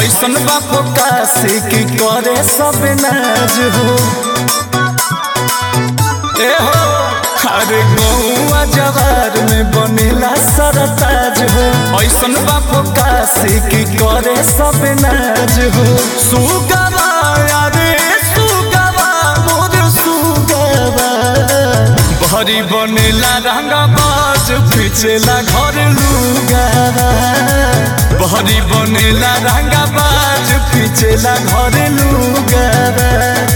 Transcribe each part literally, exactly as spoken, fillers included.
ऐसन बापो काशी की करे सब नाज हो। ए हो अरे गौआ जवार में बनेला सरताज हो। ऐसन बापो काशी की करे सब नाज हो। सुगवा अरे सुगवा मोर सुगवा भरी बनेला रंगाबाज पीछेला घर लुगावा। भरी बनेला रंगाबाज पीछेला घर लुगावा।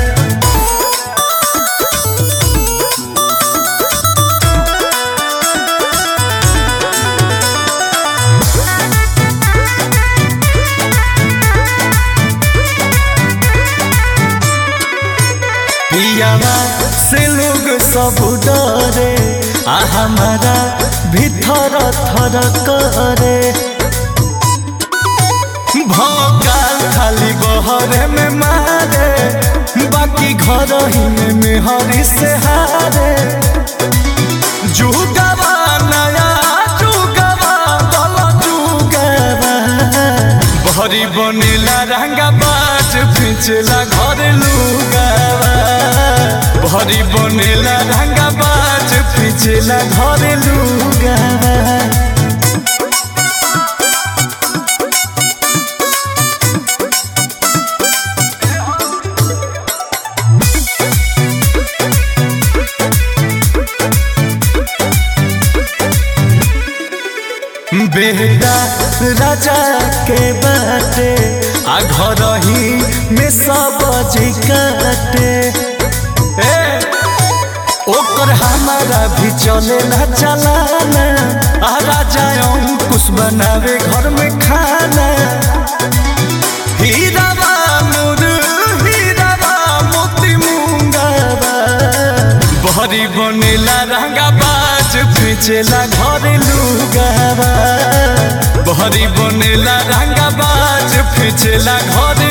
पियावा से लोग सब डरे आ हमारा भीतर थर करे। भोकाल खाली बहरे में मारे बाकी घर ही में मेहरी से हारे। जुगावा नया जुगावा दल जुगावा भरी बनेला रंगाबाज पीछेला घर लुगावा। भरी बनेला रंगाबाज पीछेला घर लुगावा। बेटा राजा के बाटे आ घर ही में सब जी काटे। ओकर हमारा भी चले ना चलाना आ राजा अंकुश बनावे घर में खाना। हीरावा मोर हीरावा मोती मूंगावा भरी बनेला रंगाबाज पीछेला घर लुगावा। भरी बनेला रंगाबाज पीछेला घर